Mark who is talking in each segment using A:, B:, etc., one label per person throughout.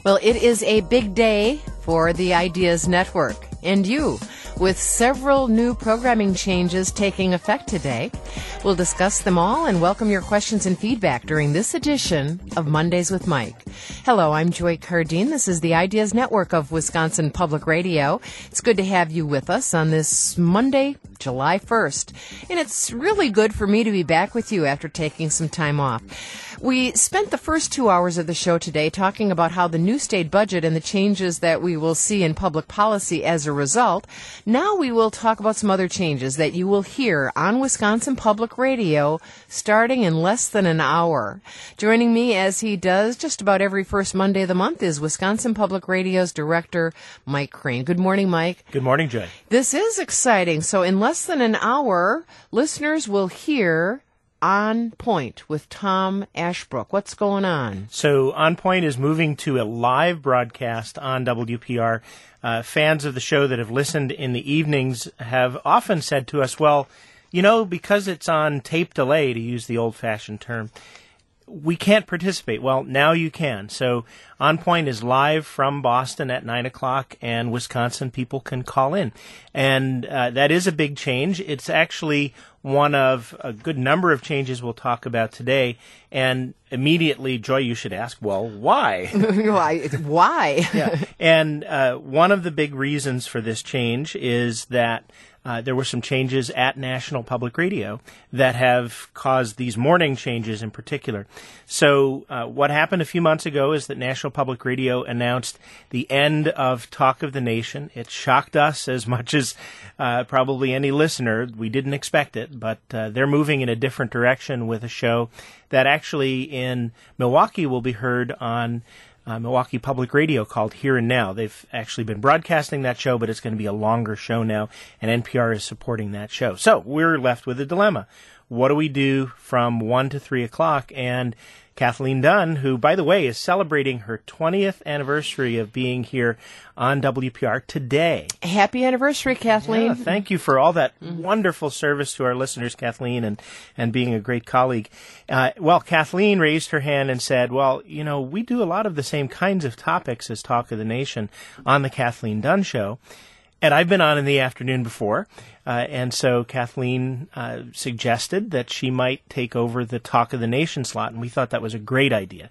A: Well, it is a big day for the Ideas Network and you, with several new programming changes taking effect today. We'll discuss them all and welcome your questions and feedback during this edition of Mondays with Mike. Hello, I'm Joy Cardine. This is the Ideas Network of Wisconsin Public Radio. It's good to have you with us on this Monday, July 1st. And it's really good for me to be back with you after taking some time off. We spent the first 2 hours of the show today talking about how the new state budget and the changes that we will see in public policy as a result. Now we will talk about some other changes that you will hear on Wisconsin Public Radio starting in less than an hour. Joining me, as he does just about every first Monday of the month, is Wisconsin Public Radio's director, Mike Crane. Good morning, Mike.
B: Good morning, Joy.
A: This is exciting. So in less than an hour, listeners will hear On Point with Tom Ashbrook. What's going on?
B: So On Point is moving to a live broadcast on WPR. Fans of the show that have listened in the evenings have often said to us, well, you know, because it's on tape delay, to use the old-fashioned term, we can't participate. Well, now you can. So On Point is live from Boston at 9 o'clock, and Wisconsin people can call in. And that is a big change. It's actually one of a good number of changes we'll talk about today. And immediately, Joy, you should ask, well, why?
A: Why?
B: Yeah. And one of the big reasons for this change is that there were some changes at National Public Radio that have caused these morning changes in particular. So what happened a few months ago is that National Public Radio announced the end of Talk of the Nation. It shocked us as much as probably any listener. We didn't expect it, but they're moving in a different direction with a show that actually in Milwaukee will be heard on Milwaukee Public Radio called Here and Now. They've actually been broadcasting that show, but it's going to be a longer show now, and NPR is supporting that show. So we're left with a dilemma. What do we do from 1 to 3 o'clock? And Kathleen Dunn, who, by the way, is celebrating her 20th anniversary of being here on WPR today.
A: Happy anniversary, Kathleen.
B: Yeah, thank you for all that wonderful service to our listeners, Kathleen, and being a great colleague. Well, Kathleen raised her hand and said, well, you know, we do a lot of the same kinds of topics as Talk of the Nation on the Kathleen Dunn Show. And I've been on in the afternoon before, and so Kathleen suggested that she might take over the Talk of the Nation slot, and we thought that was a great idea.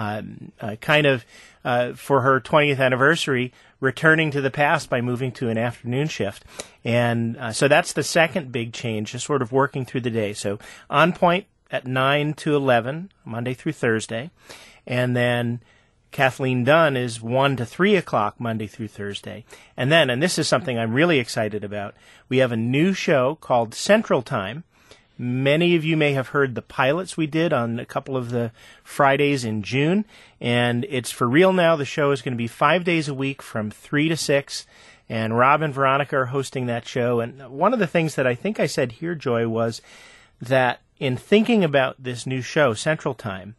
B: Kind of for her 20th anniversary, returning to the past by moving to an afternoon shift. And so that's the second big change, just sort of working through the day. So On Point at 9 to 11, Monday through Thursday, and then Kathleen Dunn is 1 to 3 o'clock Monday through Thursday. And then, and this is something I'm really excited about, we have a new show called Central Time. Many of you may have heard the pilots we did on a couple of the Fridays in June, and it's for real now. The show is going to be 5 days a week from 3 to 6, and Rob and Veronica are hosting that show. And one of the things that I think I said here, Joy, was that in thinking about this new show, Central Time,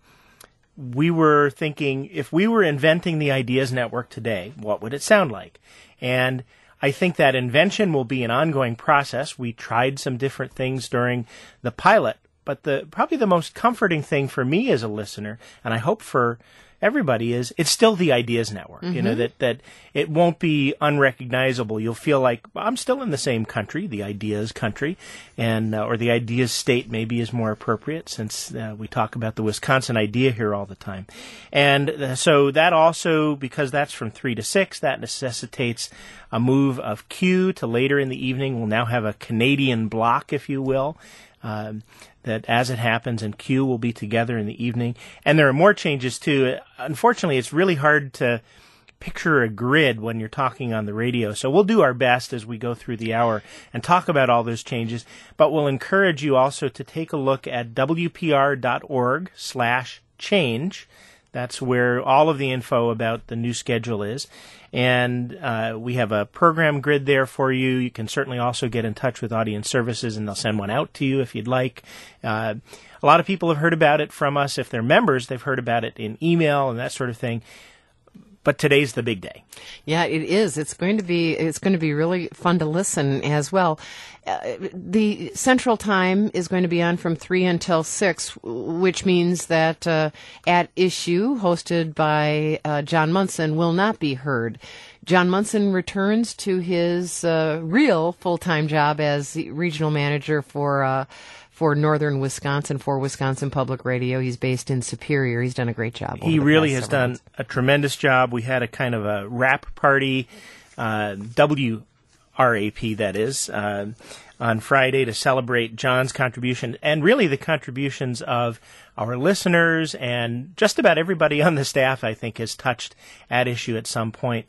B: we were thinking, if we were inventing the Ideas Network today, what would it sound like? And I think that invention will be an ongoing process. We tried some different things during the pilot, but probably the most comforting thing for me as a listener, and I hope for everybody, is it's still the Ideas Network. Mm-hmm. You know, that it won't be unrecognizable. You'll feel like, well, I'm still in the same country, the Ideas country, and or the Ideas state maybe is more appropriate, since we talk about the Wisconsin idea here all the time. And so that also, because that's from 3 to 6, that necessitates a move of Q to later in the evening. We'll now have a Canadian block, if you will, that as it happens, and Q will be together in the evening. And there are more changes, too. Unfortunately, it's really hard to picture a grid when you're talking on the radio. So we'll do our best as we go through the hour and talk about all those changes. But we'll encourage you also to take a look at wpr.org/change. That's where all of the info about the new schedule is. And we have a program grid there for you. You can certainly also get in touch with Audience Services, and they'll send one out to you if you'd like. A lot of people have heard about it from us. If they're members, they've heard about it in email and that sort of thing. but today's the big day.
A: Yeah, it is. It's going to be really fun to listen as well. The Central Time is going to be on from 3 until 6, which means that At Issue, hosted by John Munson, will not be heard. John Munson returns to his real full-time job as the regional manager for northern Wisconsin, for Wisconsin Public Radio. He's based in Superior. He's done a great job.
B: He really has done a tremendous job. We had a kind of a wrap party, WRAP that is, on Friday to celebrate John's contribution and really the contributions of our listeners, and just about everybody on the staff, I think, has touched At Issue at some point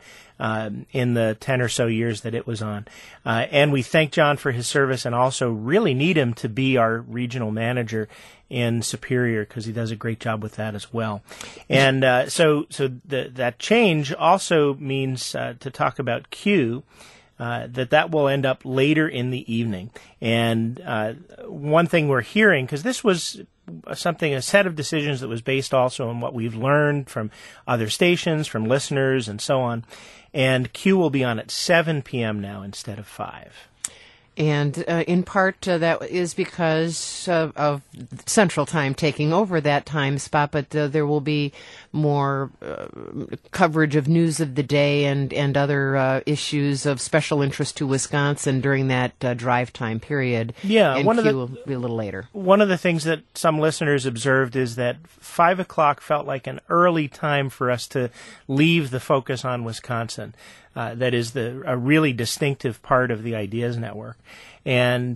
B: in the 10 or so years that it was on. And we thank John for his service and also really need him to be our regional manager in Superior because he does a great job with that as well. And so that change also means to talk about Q, that will end up later in the evening. And one thing we're hearing, because this was a set of decisions that was based also on what we've learned from other stations, from listeners, and so on. And Q will be on at 7 p.m. now instead of 5.
A: And in part, that is because of Central Time taking over that time spot, but there will be more coverage of news of the day and other issues of special interest to Wisconsin during that drive time period.
B: Yeah,
A: and Q will be a little later.
B: One of the things that some listeners observed is that 5 o'clock felt like an early time for us to leave the focus on Wisconsin. That is a really distinctive part of the Ideas Network. And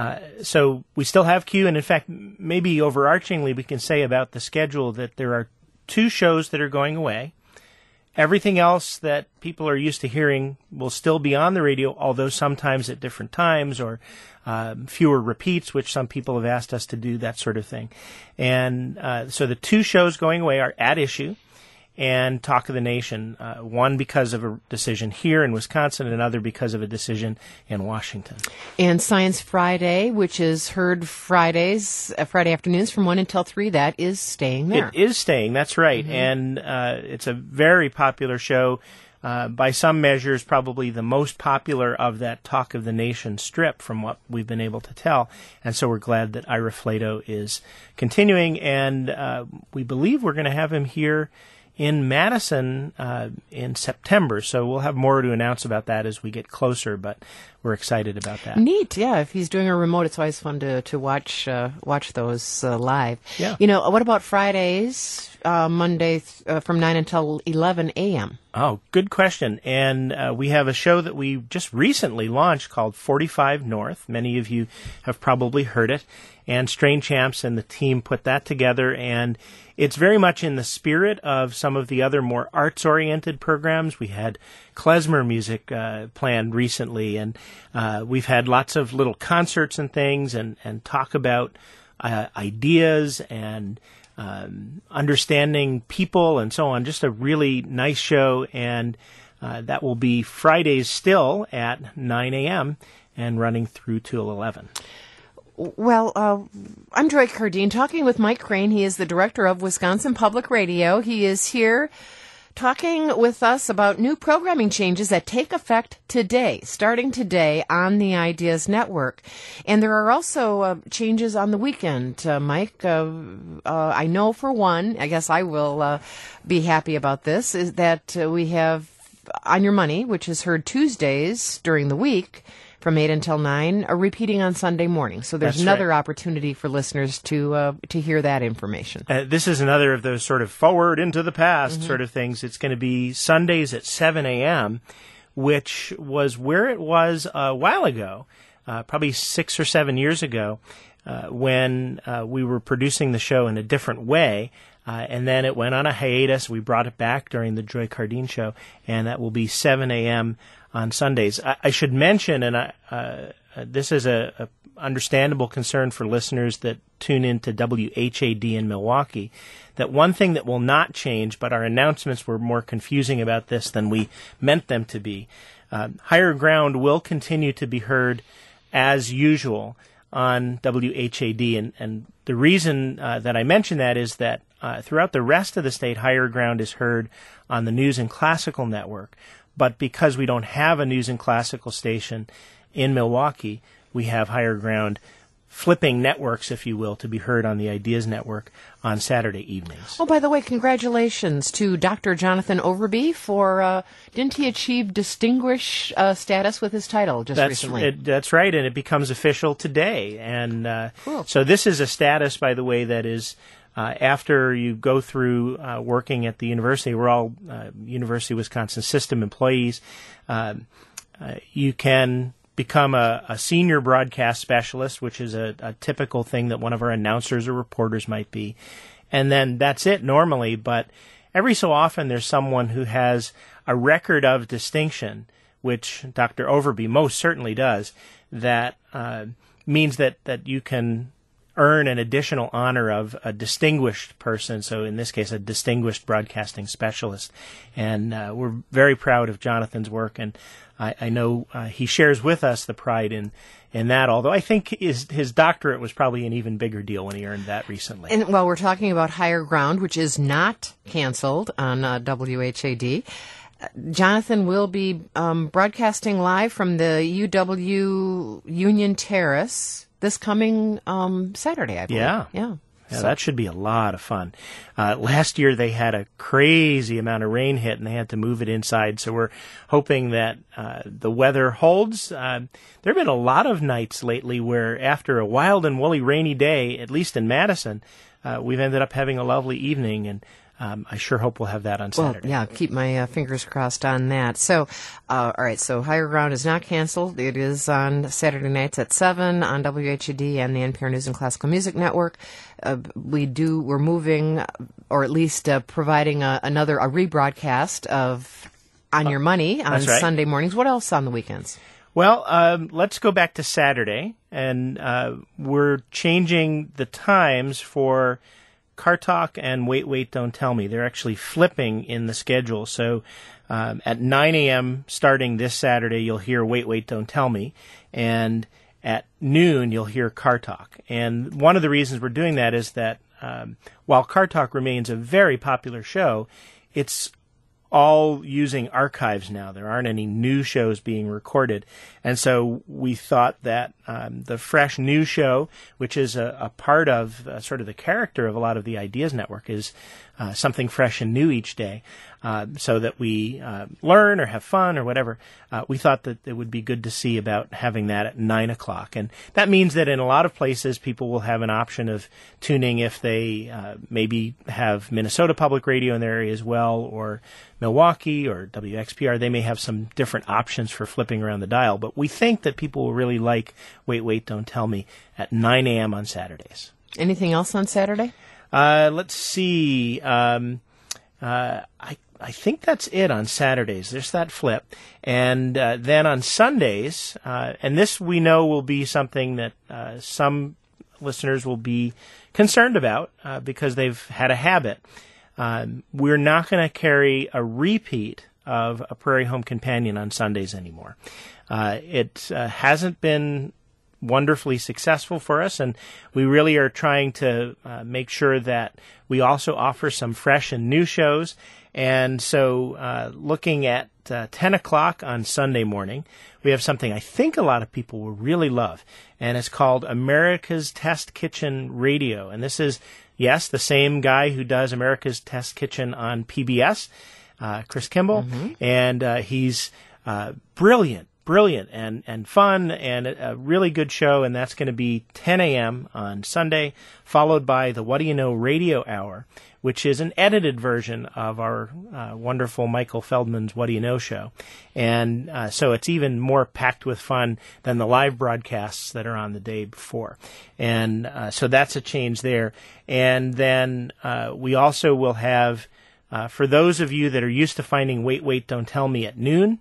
B: so we still have Q, and in fact, maybe overarchingly we can say about the schedule that there are 2 shows that are going away. Everything else that people are used to hearing will still be on the radio, although sometimes at different times or fewer repeats, which some people have asked us to do, that sort of thing. And so the 2 shows going away are At Issue and Talk of the Nation, one because of a decision here in Wisconsin, and another because of a decision in Washington. And
A: Science Friday, which is heard Friday afternoons from 1 until 3, that is staying there.
B: It is staying, that's right. Mm-hmm. And it's a very popular show. By some measures, probably the most popular of that Talk of the Nation strip from what we've been able to tell. And so we're glad that Ira Flato is continuing, and we believe we're going to have him here in Madison in September, so we'll have more to announce about that as we get closer, but we're excited about that. Neat, yeah. If he's doing a remote, it's always fun to watch those live. Yeah. You know, what about Fridays, Monday from 9 until 11 a.m.? Oh, good question. And we have a show that we just recently launched called 45 North. Many of you have probably heard it. And Strain Champs and the team put that together, and it's very much in the spirit of some of the other more arts-oriented programs. We had klezmer music planned recently, and we've had lots of little concerts and things, and talk about ideas and understanding people and so on. Just a really nice show, and that will be Fridays still at 9 a.m. and running through till 11. Well, I'm Joy Cardine talking with Mike Crane. He is the director of Wisconsin Public Radio. He is here talking with us about new programming changes that take effect today, starting today on the Ideas Network. And there are also changes on the weekend, Mike. I know for one, I guess I will be happy about this, is that we have On Your Money, which is heard Tuesdays during the week, from 8 until 9, repeating on Sunday morning. So there's another opportunity for listeners to hear that information. This is another of those sort of forward into the past sort of things. It's going to be Sundays at 7 a.m., which was where it was a while ago, probably 6 or 7 years ago, when we were producing the show in a different way. And then it went on a hiatus. We brought it back during the Joy Cardine Show, and that will be 7 a.m. on Sundays. I should mention, and this is a understandable concern for listeners that tune into WHAD in Milwaukee, that one thing that will not change, but our announcements were more confusing about this than we meant them to be. Higher Ground will continue to be heard as usual on WHAD. And the reason that I mention that is that throughout the rest of the state, Higher Ground is heard on the News and Classical Network. But because we don't have a News and Classical station in Milwaukee, we have Higher Ground flipping networks, if you will, to be heard on the Ideas Network on Saturday evenings.
A: Oh, by the way, congratulations to Dr. Jonathan Overby for, didn't he achieve distinguished status with his title recently?
B: That's right, and it becomes official today. And
A: cool.
B: So this is a status, by the way, that is after you go through working at the university. We're all University of Wisconsin system employees. You can become a senior broadcast specialist, which is a typical thing that one of our announcers or reporters might be. And then that's it normally, but every so often there's someone who has a record of distinction, which Dr. Overby most certainly does, that means that you can earn an additional honor of a distinguished person, so in this case a distinguished broadcasting specialist. And we're very proud of Jonathan's work, and I know he shares with us the pride in that, although I think his doctorate was probably an even bigger deal when he earned that recently.
A: And while we're talking about Higher Ground, which is not canceled on WHAD, Jonathan will be broadcasting live from the UW Union Terrace this coming Saturday, I believe.
B: Yeah, that should be a lot of fun. Last year they had a crazy amount of rain hit, and they had to move it inside, so we're hoping that the weather holds. There have been a lot of nights lately where after a wild and woolly rainy day, at least in Madison, we've ended up having a lovely evening, and I sure hope we'll have that on Saturday.
A: Well, yeah, keep my fingers crossed on that. So, all right, so Higher Ground is not canceled. It is on Saturday nights at 7 on WHAD and the NPR News and Classical Music Network. We're moving, or at least providing a rebroadcast of On Your Money on Sunday mornings. What else on the weekends?
B: Well, let's go back to Saturday, and we're changing the times for Car Talk and Wait, Don't Tell Me. They're actually flipping in the schedule. So at 9 a.m. starting this Saturday, you'll hear Wait, Don't Tell Me. And at noon, you'll hear Car Talk. And one of the reasons we're doing that is that while Car Talk remains a very popular show, it's all using archives now. There aren't any new shows being recorded. And so we thought that the fresh new show, which is a part of sort of the character of a lot of the Ideas Network, is something fresh and new each day, so that we learn or have fun or whatever. We thought that it would be good to see about having that at 9 o'clock. And that means that in a lot of places, people will have an option of tuning if they maybe have Minnesota Public Radio in their area as well, or Milwaukee or WXPR. They may have some different options for flipping around the dial. But we think that people will really like Wait, Don't Tell Me at 9 a.m. on Saturdays.
A: Anything else on Saturday?
B: Let's see. I think that's it on Saturdays. There's that flip. And then on Sundays, and this we know will be something that some listeners will be concerned about because they've had a habit. We're not going to carry a repeat of A Prairie Home Companion on Sundays anymore. It hasn't been wonderfully successful for us, and we really are trying to make sure that we also offer some fresh and new shows. And so looking at 10 o'clock on Sunday morning, we have something I think a lot of people will really love, and it's called America's Test Kitchen Radio. And this is, yes, the same guy who does America's Test Kitchen on PBS, Chris Kimball, and he's brilliant and fun, and a really good show, and that's going to be 10 a.m. on Sunday, followed by the What Do You Know Radio Hour, which is an edited version of our wonderful Michael Feldman's What Do You Know show. And so it's even more packed with fun than the live broadcasts that are on the day before. And so that's a change there. And then we also will have, for those of you that are used to finding Wait, Don't Tell Me at noon,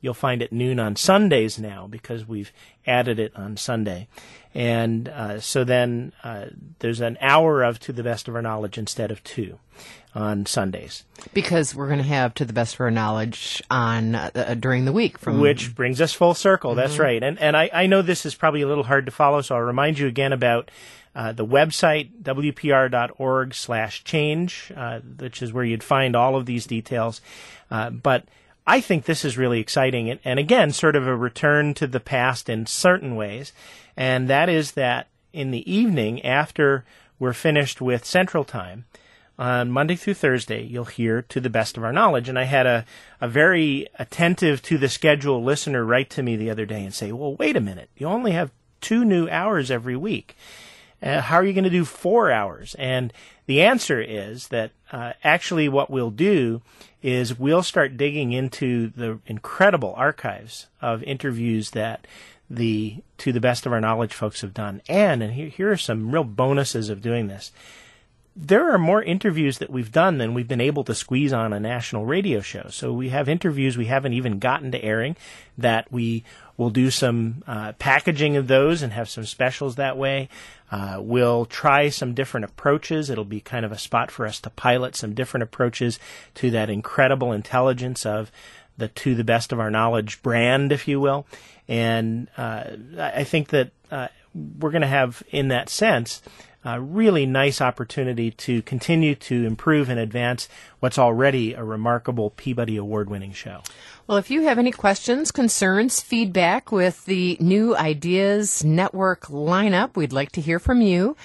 B: you'll find it noon on Sundays now because we've added it on Sunday. And so then there's an hour of To the Best of Our Knowledge instead of 2 on Sundays.
A: Because we're going to have To the Best of Our Knowledge on during the week.
B: Which brings us full circle. That's right. And I know this is probably a little hard to follow, so I'll remind you again about the website, wpr.org/change, which is where you'd find all of these details. But I think this is really exciting, and again, sort of a return to the past in certain ways, and that is that in the evening, after we're finished with Central Time, on Monday through Thursday, you'll hear To the Best of Our Knowledge. And I had a very attentive to the schedule listener write to me the other day and say, well, wait a minute, you only have 2 new hours every week. How are you going to do 4 hours? And the answer is that actually what we'll do is we'll start digging into the incredible archives of interviews that the To the Best of Our Knowledge folks have done. And here are some real bonuses of doing this. There are more interviews that we've done than we've been able to squeeze on a national radio show. So we have interviews we haven't even gotten to airing that we will do some packaging of those and have some specials that way. We'll try some different approaches. It'll be kind of a spot for us to pilot some different approaches to that incredible intelligence of the To the Best of Our Knowledge brand, if you will. And I think that we're going to have, in that sense, a really nice opportunity to continue to improve and advance what's already a remarkable Peabody Award-winning show.
A: Well, if you have any questions, concerns, feedback with the New Ideas Network lineup, we'd like to hear from you.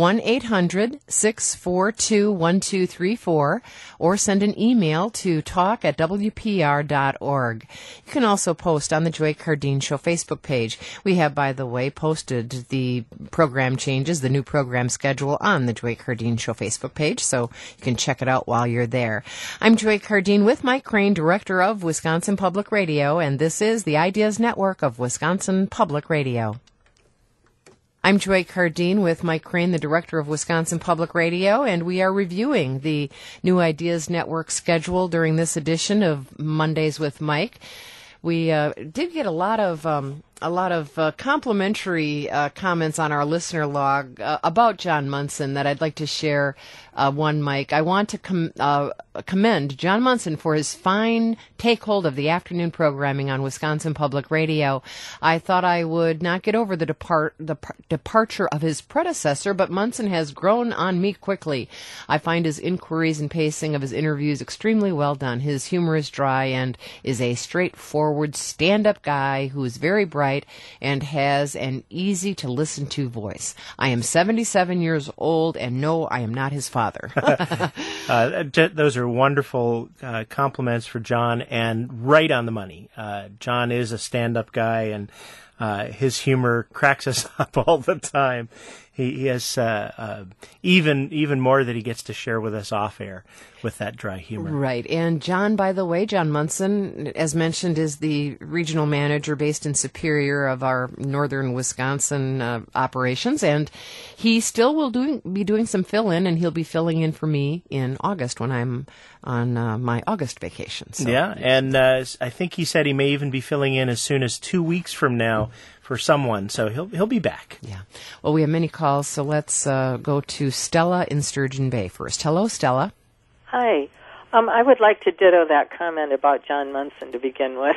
A: 1-800-642-1234 or send an email to talk@wpr.org. You can also post on the Joy Cardine Show Facebook page. We have, by the way, posted the program changes, the new program schedule on the Joy Cardine Show Facebook page, so you can check it out while you're there. I'm Joy Cardine with Mike Crane, Director of Wisconsin Public Radio, and this is the Ideas Network of Wisconsin Public Radio. I'm Joy Cardine with Mike Crane, the Director of Wisconsin Public Radio, and we are reviewing the New Ideas Network schedule during this edition of Mondays with Mike. We did get a lot of complimentary comments on our listener log about John Munson that I'd like to share. One, Mike, I want to commend John Munson for his fine take hold of the afternoon programming on Wisconsin Public Radio. I thought I would not get over the departure of his predecessor, but Munson has grown on me quickly. I find his inquiries and pacing of his interviews extremely well done. His humor is dry and is a straightforward stand-up guy who is very bright and has an easy-to-listen-to voice. I am 77 years old, and no, I am not his father.
B: Those are wonderful compliments for John, and right on the money. John is a stand-up guy, and his humor cracks us up all the time. He has even more that he gets to share with us off air with that dry humor.
A: Right. And John, by the way, John Munson, as mentioned, is the regional manager based in Superior of our northern Wisconsin operations. And he still will be doing some fill-in, and he'll be filling in for me in August when I'm on my August vacation. So.
B: Yeah, and I think he said he may even be filling in as soon as 2 weeks from now for someone, so he'll be back.
A: Yeah. Well, we have many calls, so let's go to Stella in Sturgeon Bay first. Hello, Stella.
C: Hi. I would like to ditto that comment about John Munson to begin with.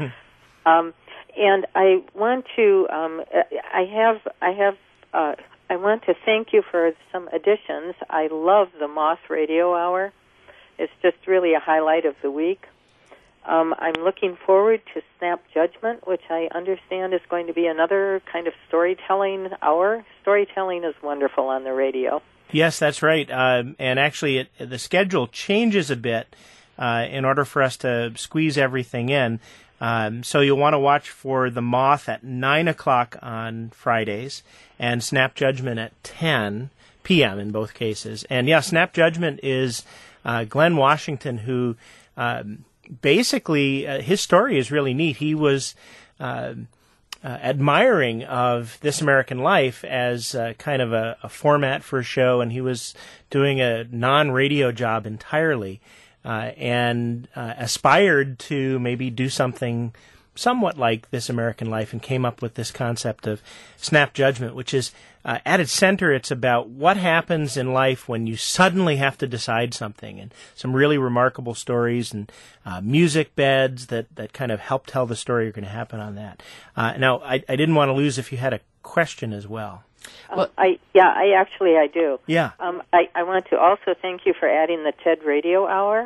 C: And I want to I want to thank you for some additions. I love the Moth Radio Hour. It's just really a highlight of the week. I'm looking forward to Snap Judgment, which I understand is going to be another kind of storytelling hour. Storytelling is wonderful on the radio.
B: Yes, that's right. And actually, the schedule changes a bit in order for us to squeeze everything in. So you'll want to watch for The Moth at 9 o'clock on Fridays and Snap Judgment at 10 p.m. in both cases. And, yeah, Snap Judgment is Glenn Washington, who basically his story is really neat. He was admiring of This American Life as kind of a format for a show, and he was doing a non-radio job entirely. and aspired to maybe do something somewhat like This American Life, and came up with this concept of snap judgment, which is at its center, it's about what happens in life when you suddenly have to decide something, and some really remarkable stories and music beds that kind of help tell the story are going to happen on that. Now, I didn't want to lose if you had a question as well.
C: I do.
B: Yeah.
C: I want to also thank you for adding the TED Radio Hour,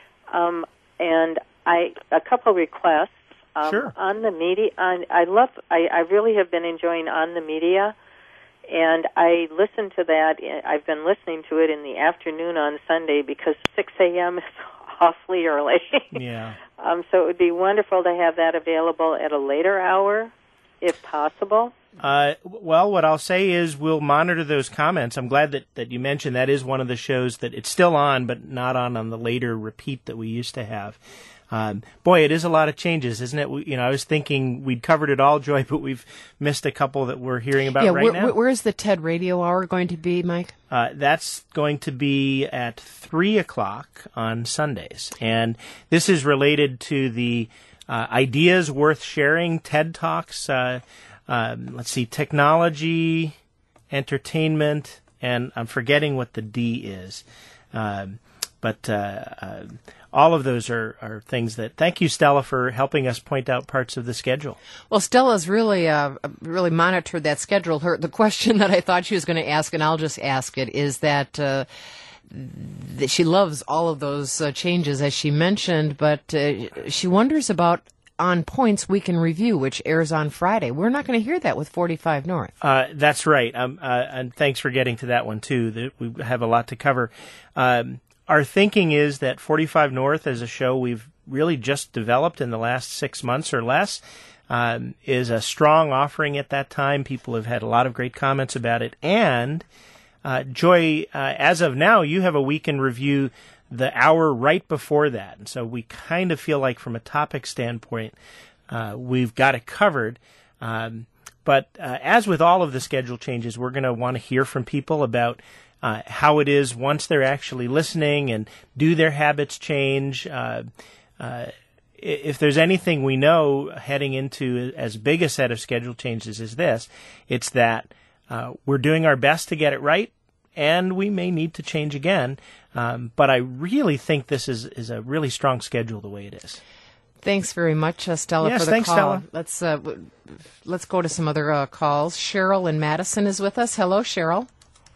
C: and a couple requests.
B: Sure.
C: On the media, I really have been enjoying On the Media, and I listen to that. I've been listening to it in the afternoon on Sunday because 6 a.m. is awfully early.
B: Yeah.
C: So it would be wonderful to have that available at a later hour, if possible.
B: Well, what I'll say is we'll monitor those comments. I'm glad that you mentioned that is one of the shows that it's still on, but not on the later repeat that we used to have. Boy, it is a lot of changes, isn't it? I was thinking we'd covered it all, Joy, but we've missed a couple that we're hearing about now.
A: Where is the TED Radio Hour going to be, Mike?
B: That's going to be at 3 o'clock on Sundays. And this is related to the Ideas Worth Sharing TED Talks. Let's see, technology, entertainment, and I'm forgetting what the D is. But all of those are things that. Thank you, Stella, for helping us point out parts of the schedule.
A: Well, Stella's really monitored that schedule. The question that I thought she was going to ask, and I'll just ask it, is that she loves all of those changes, as she mentioned, but she wonders about On Points Week in Review, which airs on Friday. We're not going to hear that with 45 North.
B: That's right. And thanks for getting to that one, too. We have a lot to cover. Our thinking is that 45 North, as a show we've really just developed in the last 6 months or less, is a strong offering at that time. People have had a lot of great comments about it. And, Joy, as of now, you have a week in review the hour right before that. And so we kind of feel like from a topic standpoint, we've got it covered. But as with all of the schedule changes, we're going to want to hear from people about how it is once they're actually listening, and do their habits change. If there's anything we know heading into as big a set of schedule changes as this, it's that we're doing our best to get it right, and we may need to change again. But I really think this is a really strong schedule the way it is.
A: Thanks very much, Stella,
B: yes,
A: for the
B: thanks,
A: call.
B: Stella.
A: Let's go to some other calls. Cheryl in Madison is with us. Hello, Cheryl.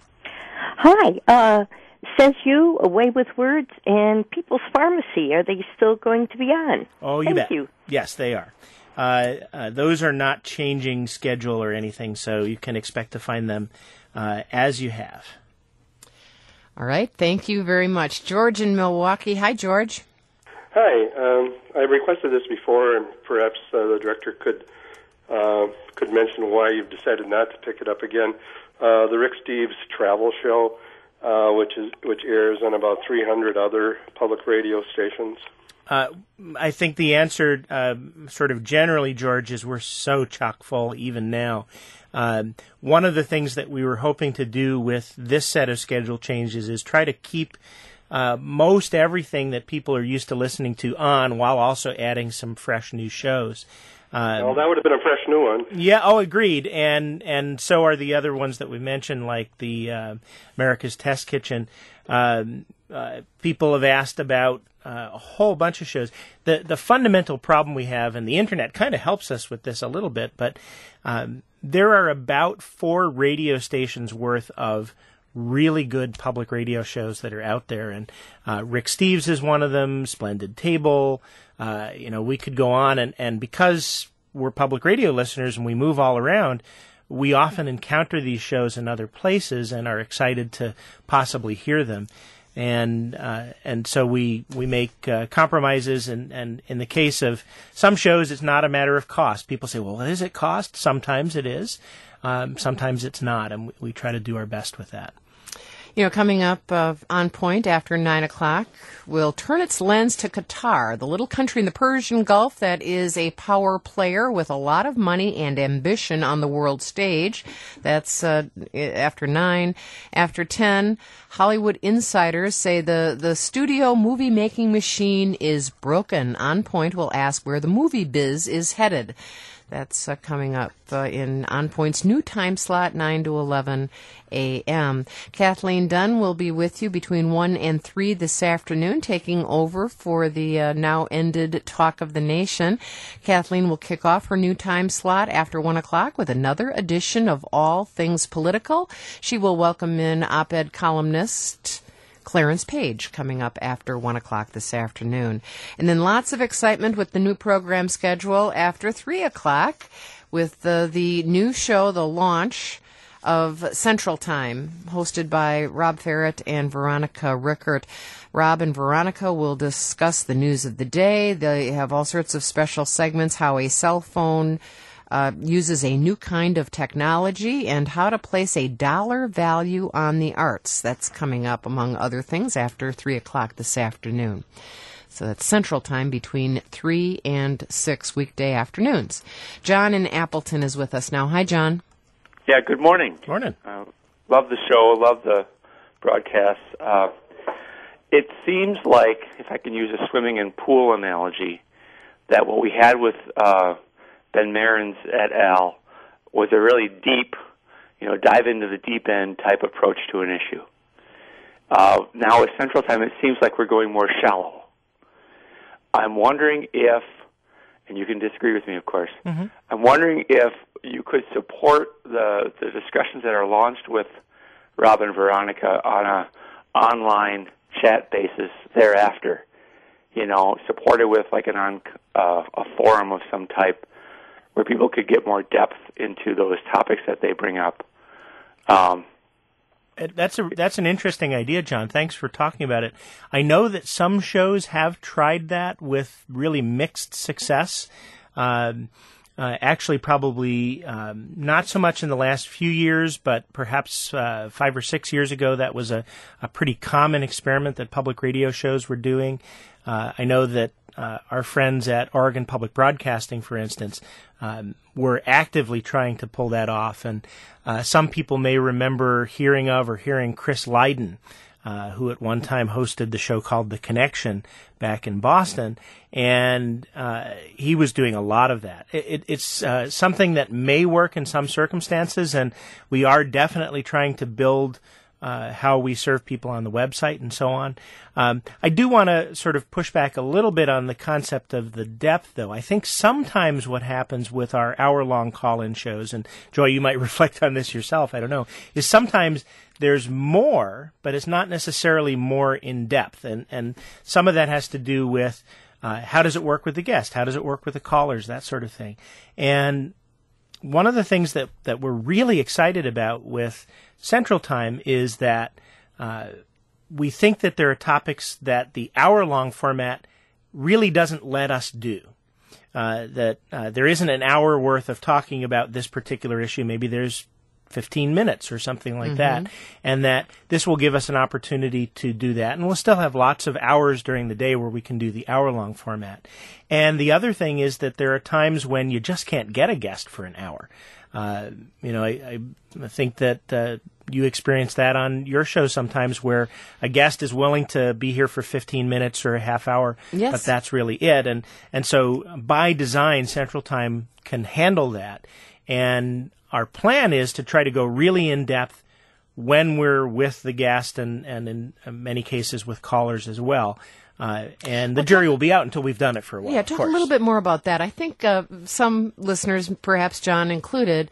D: Hi. Says You, Away with Words, and People's Pharmacy. Are they still going to be on?
B: Oh, you
D: Thank
B: bet.
D: You.
B: Yes, they are. Those are not changing schedule or anything, so you can expect to find them as you have.
A: All right. Thank you very much. George in Milwaukee. Hi, George.
E: Hi. I requested this before, and perhaps the director could mention why you've decided not to pick it up again. The Rick Steves Travel Show, which airs on about 300 other public radio stations.
B: I think the answer, sort of generally, George, is we're so chock full even now. One of the things that we were hoping to do with this set of schedule changes is try to keep most everything that people are used to listening to on, while also adding some fresh new shows.
E: Well, that would have been a fresh new one.
B: Yeah, agreed. And so are the other ones that we mentioned, like the America's Test Kitchen. People have asked about a whole bunch of shows. The fundamental problem we have, and the Internet kind of helps us with this a little bit, but there are about 4 radio stations worth of really good public radio shows that are out there, and Rick Steves is one of them, Splendid Table. We could go on, and because we're public radio listeners and we move all around, we often encounter these shows in other places and are excited to possibly hear them. And so we make compromises, and in the case of some shows, it's not a matter of cost. People say, well, is it cost? Sometimes it is. Sometimes it's not, and we try to do our best with that.
A: Coming up on point after 9 o'clock, we'll turn its lens to Qatar, the little country in the Persian Gulf that is a power player with a lot of money and ambition on the world stage. That's after 9. After 10, Hollywood insiders say the studio movie-making machine is broken. On Point, we'll ask where the movie biz is headed. That's coming up in On Point's new time slot, 9 to 11 a.m. Kathleen Dunn will be with you between 1 and 3 this afternoon, taking over for the now ended Talk of the Nation. Kathleen will kick off her new time slot after 1 o'clock with another edition of All Things Political. She will welcome in op-ed columnist Clarence Page coming up after 1 o'clock this afternoon. And then lots of excitement with the new program schedule after 3 o'clock with the new show, the launch of Central Time, hosted by Rob Ferret and Veronica Rickert. Rob and Veronica will discuss the news of the day. They have all sorts of special segments, how a cell phone uses a new kind of technology, and how to place a dollar value on the arts. That's coming up, among other things, after 3 o'clock this afternoon. So that's Central Time between 3 and 6 weekday afternoons. John in Appleton is with us now. Hi, John.
F: Yeah, good morning.
B: Morning.
F: Love the show. Love the broadcast. It seems like, if I can use a swimming and pool analogy, that what we had with Ben Marins et al. Was a really deep, dive into the deep end type approach to an issue. Now with Central Time, it seems like we're going more shallow. I'm wondering if, and you can disagree with me, of course, I'm wondering if you could support the discussions that are launched with Rob and Veronica on a online chat basis thereafter, supported with like a forum of some type, where people could get more depth into those topics that they bring up.
B: That's an interesting idea, John. Thanks for talking about it. I know that some shows have tried that with really mixed success. Actually, probably not so much in the last few years, but perhaps 5 or 6 years ago, that was a pretty common experiment that public radio shows were doing. I know that our friends at Oregon Public Broadcasting, for instance, were actively trying to pull that off. And some people may remember hearing Chris Lydon, who at one time hosted the show called The Connection back in Boston. And he was doing a lot of that. It's something that may work in some circumstances, and we are definitely trying to build how we serve people on the website and so on. I do want to sort of push back a little bit on the concept of the depth, though. I think sometimes what happens with our hour-long call-in shows, and Joy, you might reflect on this yourself, I don't know, is sometimes there's more, but it's not necessarily more in depth. And some of that has to do with how does it work with the guest? How does it work with the callers? That sort of thing. And one of the things that we're really excited about with Central Time is that we think that there are topics that the hour-long format really doesn't let us do. That there isn't an hour worth of talking about this particular issue. Maybe there's 15 minutes or something like that, and that this will give us an opportunity to do that. And we'll still have lots of hours during the day where we can do the hour-long format. And the other thing is that there are times when you just can't get a guest for an hour. I think that you experience that on your show sometimes, where a guest is willing to be here for 15 minutes or a half hour, but that's really it. And so by design, Central Time can handle that. And our plan is to try to go really in depth when we're with the guest and in many cases with callers as well. And the jury will be out until we've done it for a while.
A: Yeah, talk a little bit more about that. I think some listeners, perhaps John included,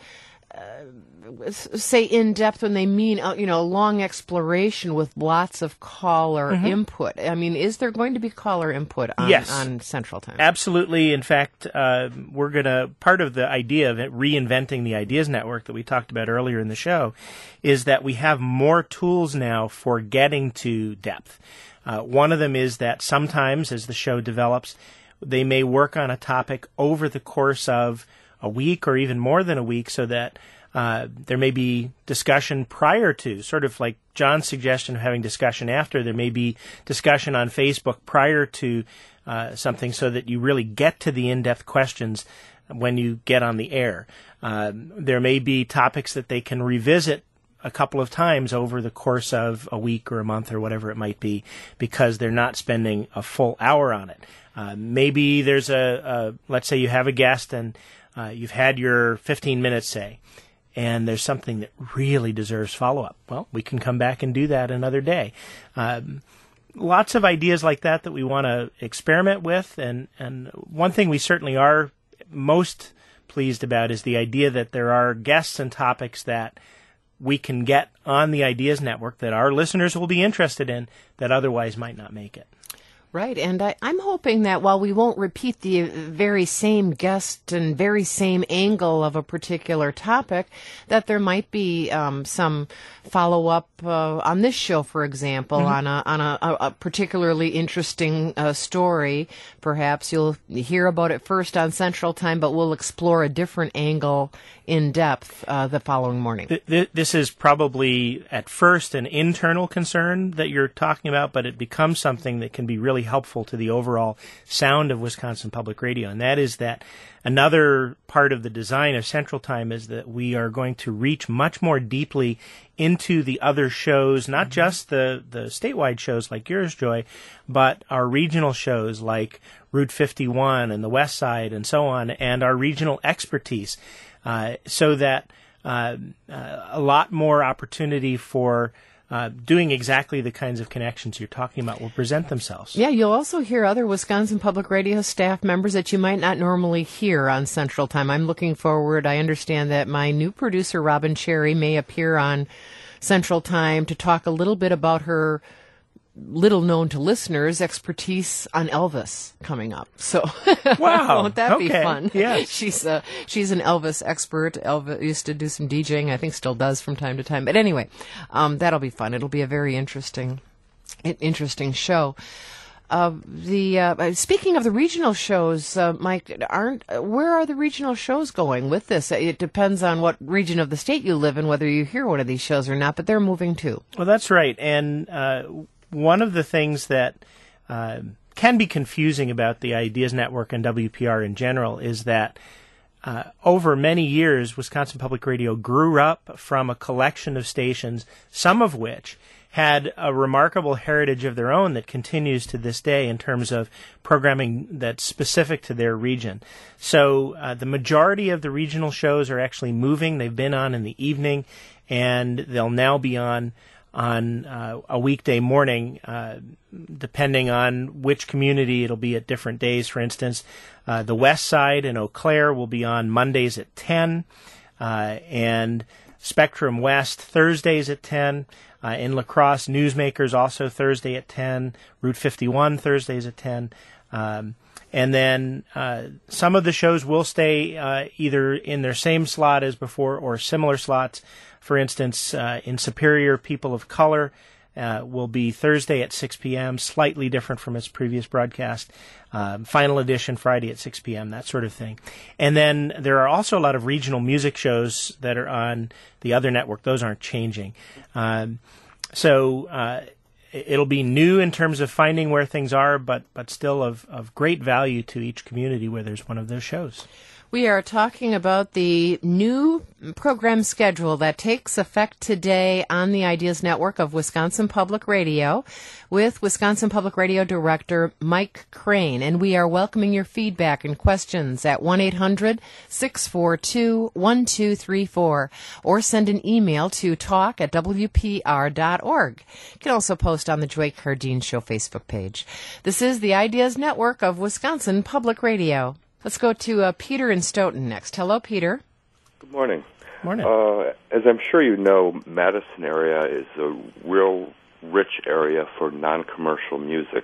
A: say in depth when they mean a long exploration with lots of caller input. I mean, is there going to be caller input on Central Time?
B: Absolutely. In fact, we're going to, part of the idea of reinventing the Ideas Network that we talked about earlier in the show is that we have more tools now for getting to depth. One of them is that sometimes, as the show develops, they may work on a topic over the course of a week or even more than a week, so that There may be discussion prior to, sort of like John's suggestion of having discussion after. There may be discussion on Facebook prior to something so that you really get to the in-depth questions when you get on the air. There may be topics that they can revisit a couple of times over the course of a week or a month or whatever it might be, because they're not spending a full hour on it. Maybe there's let's say you have a guest and you've had your 15 minutes, say, and there's something that really deserves follow-up. Well, we can come back and do that another day. Lots of ideas like that we want to experiment with, and one thing we certainly are most pleased about is the idea that there are guests and topics that we can get on the Ideas Network that our listeners will be interested in that otherwise might not make it.
A: Right, and I'm hoping that while we won't repeat the very same guest and very same angle of a particular topic, that there might be some follow-up on this show, for example, on a particularly interesting story. Perhaps you'll hear about it first on Central Time, but we'll explore a different angle in depth the following morning.
B: This is probably at first an internal concern that you're talking about, but it becomes something that can be really helpful to the overall sound of Wisconsin Public Radio. And that is that another part of the design of Central Time is that we are going to reach much more deeply into the other shows, not just the statewide shows like yours, Joy, but our regional shows like Route 51 and the West Side and so on, and our regional expertise. So that a lot more opportunity for doing exactly the kinds of connections you're talking about will present themselves.
A: Yeah, you'll also hear other Wisconsin Public Radio staff members that you might not normally hear on Central Time. I'm looking forward. I understand that my new producer, Robin Cherry, may appear on Central Time to talk a little bit about her little known to listeners expertise on Elvis coming up. So
B: wow,
A: won't that be fun?
B: Yes.
A: She's an Elvis expert. Elvis used to do some DJing, I think still does from time to time. But anyway, that'll be fun. It'll be a very interesting show. Speaking of the regional shows, Mike, where are the regional shows going with this? It depends on what region of the state you live in, whether you hear one of these shows or not, but they're moving too.
B: Well, that's right. And one of the things that can be confusing about the Ideas Network and WPR in general is that over many years, Wisconsin Public Radio grew up from a collection of stations, some of which had a remarkable heritage of their own that continues to this day in terms of programming that's specific to their region. So the majority of the regional shows are actually moving. They've been on in the evening, and they'll now be on a weekday morning, depending on which community it'll be at different days. For instance, the West Side in Eau Claire will be on Mondays at 10, and Spectrum West Thursdays at 10. In La Crosse, Newsmakers also Thursday at 10, Route 51 Thursdays at 10. And then some of the shows will stay either in their same slot as before or similar slots. For instance, in Superior, People of Color will be Thursday at 6 p.m., slightly different from its previous broadcast. Final Edition Friday at 6 p.m., that sort of thing. And then there are also a lot of regional music shows that are on the other network. Those aren't changing. So it'll be new in terms of finding where things are, but still of great value to each community where there's one of those shows.
A: We are talking about the new program schedule that takes effect today on the Ideas Network of Wisconsin Public Radio with Wisconsin Public Radio Director Mike Crane. And we are welcoming your feedback and questions at 1-800-642-1234 or send an email to talk@wpr.org. You can also post on the Joy Cardine Show Facebook page. This is the Ideas Network of Wisconsin Public Radio. Let's go to Peter in Stoughton next. Hello, Peter.
G: Good morning.
B: Morning.
G: As I'm sure you know, Madison area is a real rich area for non-commercial music.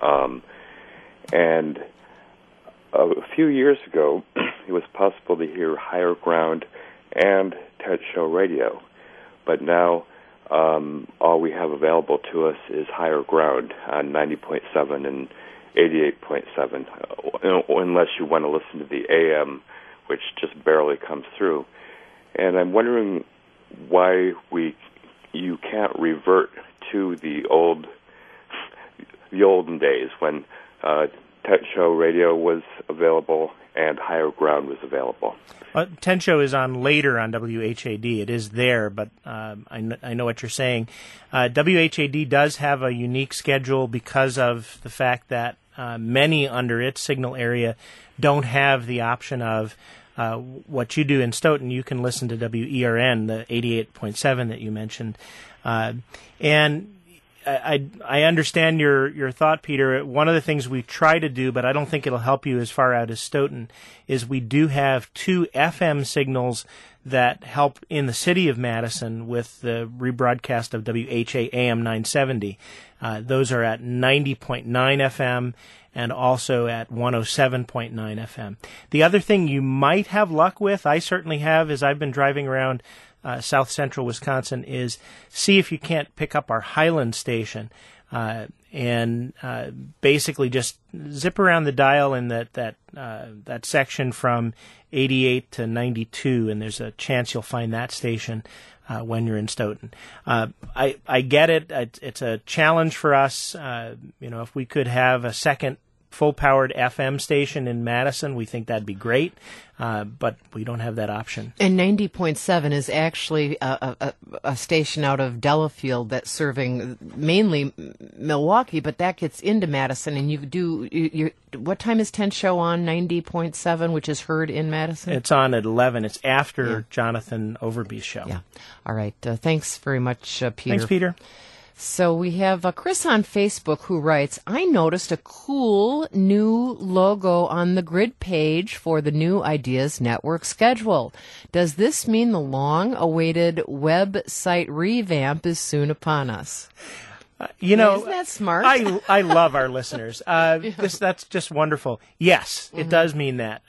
G: And a few years ago, it was possible to hear Higher Ground and TED Show Radio. But now all we have available to us is Higher Ground on 90.7 and 88.7, unless you want to listen to the AM, which just barely comes through. And I'm wondering why you can't revert to the olden days when Tet Show Radio was available and Higher Ground was available.
B: Tet Show is on later on WHAD. It is there, but I know what you're saying. WHAD does have a unique schedule because of the fact that many under its signal area don't have the option of what you do in Stoughton. You can listen to WERN, the 88.7 that you mentioned. And I understand your thought, Peter. One of the things we try to do, but I don't think it'll help you as far out as Stoughton, is we do have 2 FM signals that help in the city of Madison with the rebroadcast of WHA AM 970. Those are at 90.9 FM and also at 107.9 FM. The other thing you might have luck with, I certainly have, as I've been driving around south central Wisconsin, is see if you can't pick up our Highland station and basically just zip around the dial in that section from 88 to 92, and there's a chance you'll find that station when you're in Stoughton. I get it. It's a challenge for us. If we could have a second full-powered FM station in Madison, we think that'd be great, but we don't have that option.
A: And 90.7 is actually a station out of Delafield that's serving mainly Milwaukee, but that gets into Madison, and you what time is Tet Show on 90.7, which is heard in Madison?
B: It's on at 11. It's after Jonathan Overby's show.
A: Yeah. All right. Thanks very much, Peter.
B: Thanks, Peter.
A: So we have Chris on Facebook who writes, I noticed a cool new logo on the grid page for the new Ideas Network schedule. Does this mean the long-awaited website revamp is soon upon us? Isn't that smart?
B: I love our listeners. That's just wonderful. Yes, it does mean that.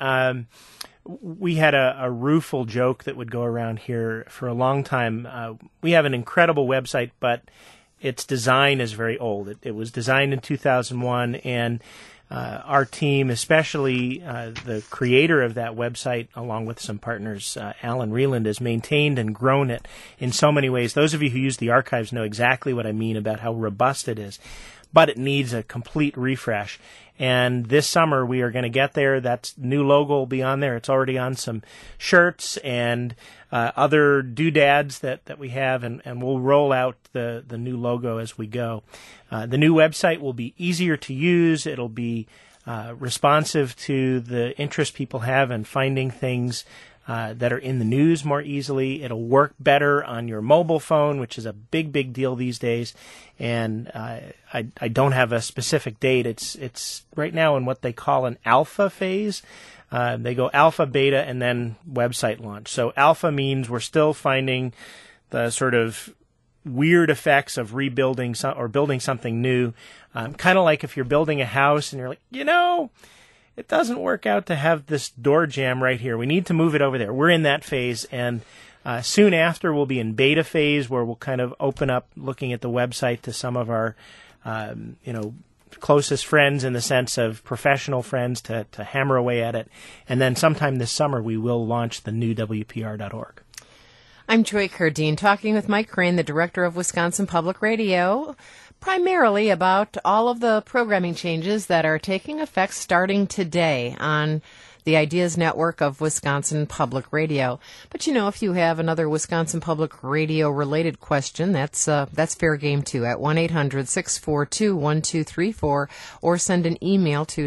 B: We had a rueful joke that would go around here for a long time. We have an incredible website, but its design is very old. It was designed in 2001, and our team, especially the creator of that website, along with some partners, Alan Reland, has maintained and grown it in so many ways. Those of you who use the archives know exactly what I mean about how robust it is. But it needs a complete refresh. And this summer we are going to get there. That new logo will be on there. It's already on some shirts and other doodads that we have, and we'll roll out the new logo as we go. The new website will be easier to use. It'll be responsive to the interest people have in finding things that are in the news more easily. It'll work better on your mobile phone, which is a big deal these days. And I don't have a specific date. It's right now in what they call an alpha phase. They go alpha, beta, and then website launch. So alpha means we're still finding the sort of weird effects of rebuilding or building something new. Kind of like if you're building a house and you're like, it doesn't work out to have this door jamb right here. We need to move it over there. We're in that phase, and soon after we'll be in beta phase, where we'll kind of open up looking at the website to some of our, closest friends in the sense of professional friends to hammer away at it. And then sometime this summer we will launch the new WPR.org.
A: I'm Joy Cardine, talking with Mike Crane, the director of Wisconsin Public Radio, primarily about all of the programming changes that are taking effect starting today on the Ideas Network of Wisconsin Public Radio. But if you have another Wisconsin Public Radio related question, that's fair game too, at 1-800-642-1234, or send an email to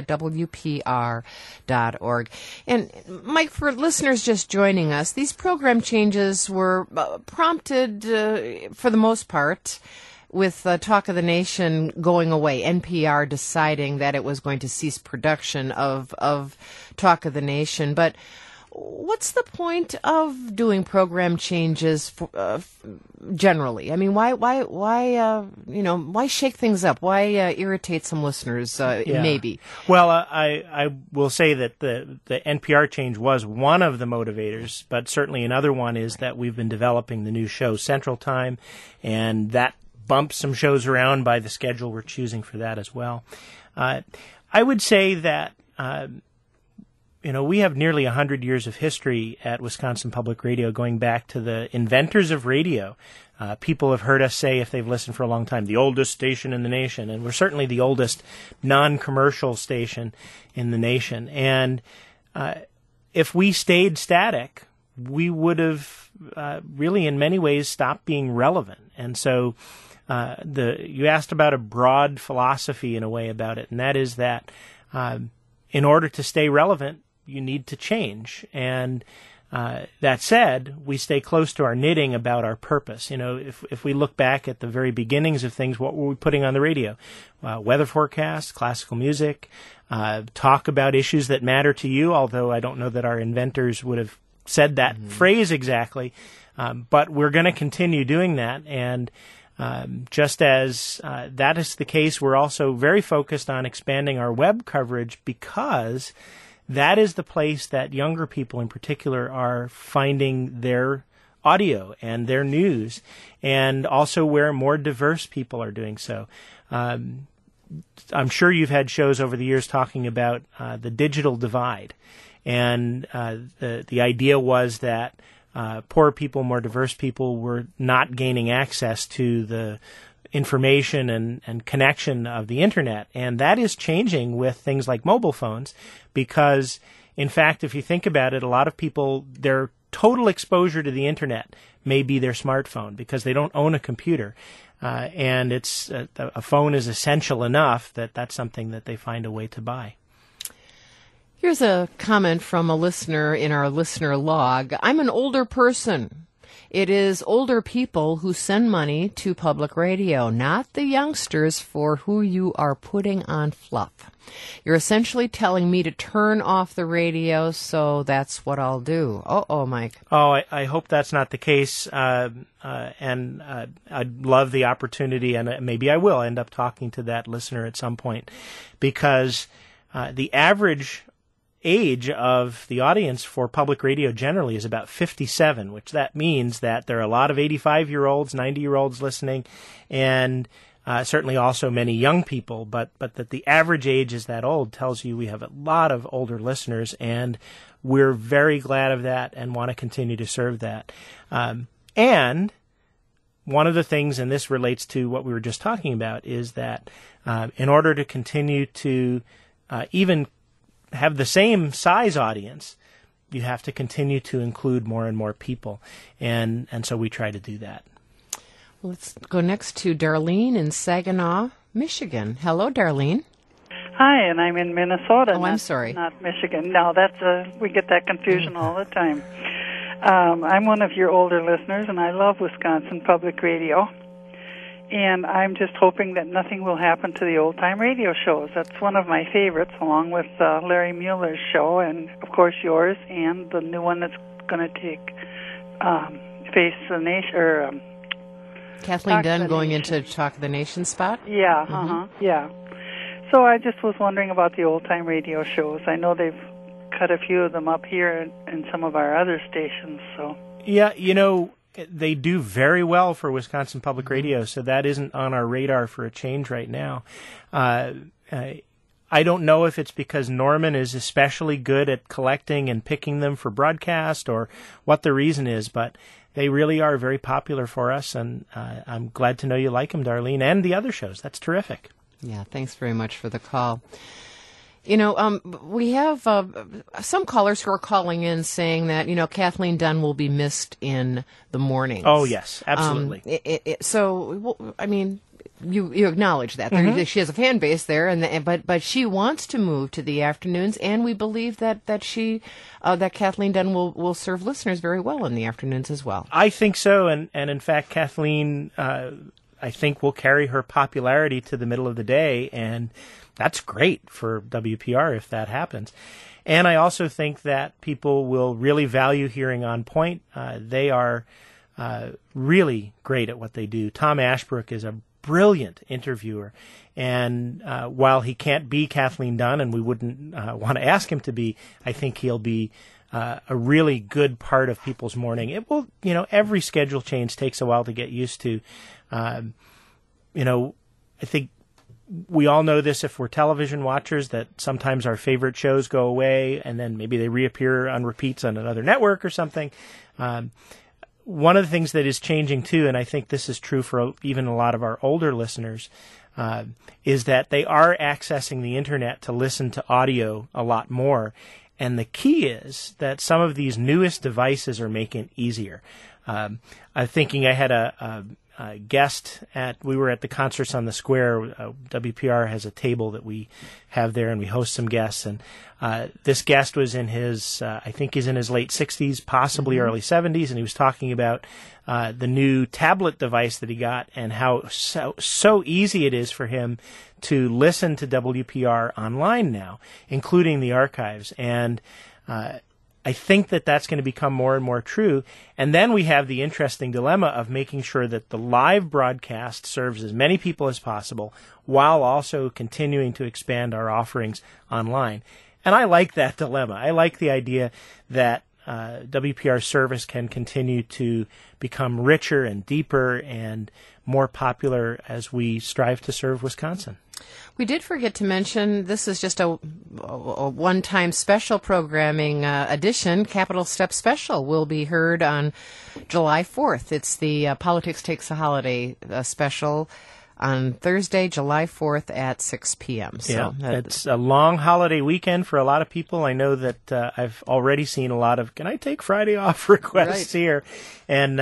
A: talk@wpr.org. And Mike, for listeners just joining us, these program changes were prompted for the most part with Talk of the Nation going away, NPR deciding that it was going to cease production of Talk of the Nation. But what's the point of doing program changes generally? I mean, why shake things up? Why irritate some listeners? Maybe.
B: Well, I will say that the NPR change was one of the motivators, but certainly another one is that we've been developing the new show Central Time, and that bump some shows around by the schedule we're choosing for that as well. I would say that we have nearly 100 years of history at Wisconsin Public Radio, going back to the inventors of radio. People have heard us say, if they've listened for a long time, the oldest station in the nation, and we're certainly the oldest non-commercial station in the nation. And if we stayed static, we would have really in many ways stopped being relevant. And so you asked about a broad philosophy in a way about it, and that is that in order to stay relevant, you need to change. And that said, we stay close to our knitting about our purpose. If we look back at the very beginnings of things, what were we putting on the radio? Weather forecasts, classical music, talk about issues that matter to you, although I don't know that our inventors would have said that phrase exactly. But we're going to continue doing that. And just as that is the case, we're also very focused on expanding our web coverage, because that is the place that younger people in particular are finding their audio and their news, and also where more diverse people are doing so. I'm sure you've had shows over the years talking about the digital divide, and the idea was that poor people, more diverse people, were not gaining access to the information and connection of the internet. And that is changing with things like mobile phones, because, in fact, if you think about it, a lot of people, their total exposure to the internet may be their smartphone, because they don't own a computer. And it's a phone is essential enough that that's something that they find a way to buy.
A: Here's a comment from a listener in our listener log. I'm an older person. It is older people who send money to public radio, not the youngsters for who you are putting on fluff. You're essentially telling me to turn off the radio, so that's what I'll do. Mike.
B: Oh, I hope that's not the case. And I'd love the opportunity, and maybe I will end up talking to that listener at some point, because the average age of the audience for public radio generally is about 57, which that means that there are a lot of 85-year-olds, 90-year-olds listening, and certainly also many young people, but that the average age is that old tells you we have a lot of older listeners, and we're very glad of that and want to continue to serve that. And one of the things, and this relates to what we were just talking about, is that in order to continue to even have the same size audience, you have to continue to include more and more people. And so we try to do that.
A: Let's go next to Darlene in Saginaw, Michigan. Hello, Darlene.
H: Hi, and I'm in Minnesota.
A: I'm sorry.
H: Not Michigan. No, we get that confusion all the time. I'm one of your older listeners, and I love Wisconsin Public Radio. And I'm just hoping that nothing will happen to the old-time radio shows. That's one of my favorites, along with Larry Mueller's show, and, of course, yours, and the new one that's going to take Face the Nation, or
A: Kathleen Dunn going into Talk of the Nation spot?
H: Yeah, yeah. So I just was wondering about the old-time radio shows. I know they've cut a few of them up here in some of our other stations, so.
B: Yeah, they do very well for Wisconsin Public Radio, so that isn't on our radar for a change right now. I don't know if it's because Norman is especially good at collecting and picking them for broadcast, or what the reason is, but they really are very popular for us, and I'm glad to know you like them, Darlene, and the other shows. That's terrific.
A: Yeah, thanks very much for the call. We have some callers who are calling in saying that, Kathleen Dunn will be missed in the mornings.
B: Oh, yes, absolutely.
A: You acknowledge that. Mm-hmm. She has a fan base there, but she wants to move to the afternoons, and we believe that Kathleen Dunn will serve listeners very well in the afternoons as well.
B: I think so, and in fact, Kathleen, I think, will carry her popularity to the middle of the day, and that's great for WPR if that happens. And I also think that people will really value hearing On Point. They are really great at what they do. Tom Ashbrook is a brilliant interviewer. And while he can't be Kathleen Dunn, and we wouldn't want to ask him to be, I think he'll be a really good part of people's morning. It will, every schedule change takes a while to get used to. I think we all know this if we're television watchers, that sometimes our favorite shows go away and then maybe they reappear on repeats on another network or something. One of the things that is changing too, and I think this is true for even a lot of our older listeners, is that they are accessing the internet to listen to audio a lot more. And the key is that some of these newest devices are making it easier. I'm thinking I had a guest we were at the Concerts on the Square. WPR has a table that we have there, and we host some guests. And this guest was in I think he's in his late 60s, possibly early 70s, and he was talking about the new tablet device that he got and how so easy it is for him to listen to WPR online now, including the archives. And I think that that's going to become more and more true. And then we have the interesting dilemma of making sure that the live broadcast serves as many people as possible while also continuing to expand our offerings online. And I like that dilemma. I like the idea that WPR service can continue to become richer and deeper and more popular as we strive to serve Wisconsin.
A: We did forget to mention this is just a one-time special programming edition. Capital Step Special will be heard on July 4th. It's the Politics Takes a Holiday special on Thursday, July 4th at 6 p.m. So
B: it's a long holiday weekend for a lot of people. I know that I've already seen a lot of, can I take Friday off requests here? And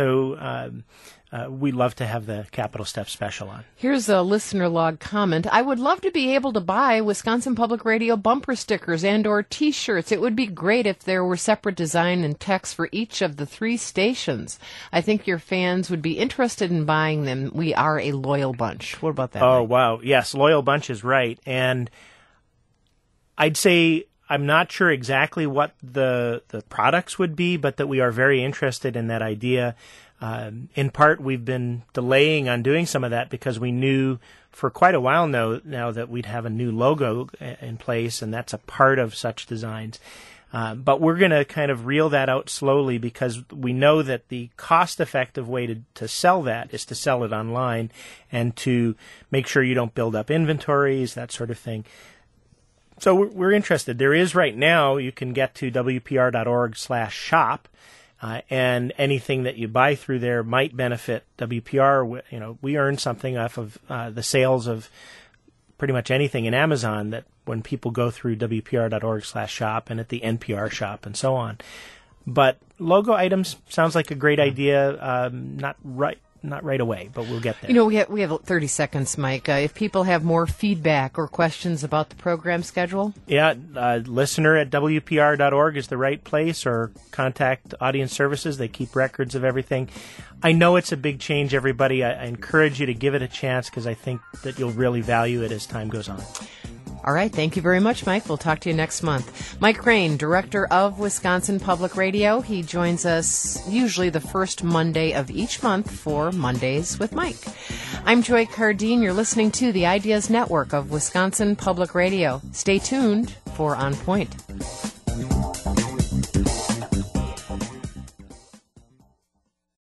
B: we'd love to have the Capital Step Special on.
A: Here's a listener log comment. I would love to be able to buy Wisconsin Public Radio bumper stickers and or T-shirts. It would be great if there were separate design and text for each of the 3 stations. I think your fans would be interested in buying them. We are a loyal bunch. What about that?
B: Oh,
A: Mike?
B: Wow. Yes, loyal bunch is right. And I'd say I'm not sure exactly what the products would be, but that we are very interested in that idea. In part, we've been delaying on doing some of that because we knew for quite a while now that we'd have a new logo in place, and that's a part of such designs. But we're going to kind of reel that out slowly because we know that the cost-effective way to sell that is to sell it online and to make sure you don't build up inventories, that sort of thing. So we're interested. There is right now, you can get to wpr.org/shop. And anything that you buy through there might benefit WPR. We earn something off of the sales of pretty much anything in Amazon that when people go through wpr.org/shop and at the NPR shop and so on. But logo items sounds like a great idea. Not right away, but we'll get there.
A: We have 30 seconds, Mike. If people have more feedback or questions about the program schedule?
B: Yeah, listener at WPR.org is the right place, or contact Audience Services. They keep records of everything. I know it's a big change, everybody. I encourage you to give it a chance because I think that you'll really value it as time goes on.
A: All right. Thank you very much, Mike. We'll talk to you next month. Mike Crane, Director of Wisconsin Public Radio. He joins us usually the first Monday of each month for Mondays with Mike. I'm Joy Cardine. You're listening to the Ideas Network of Wisconsin Public Radio. Stay tuned for On Point.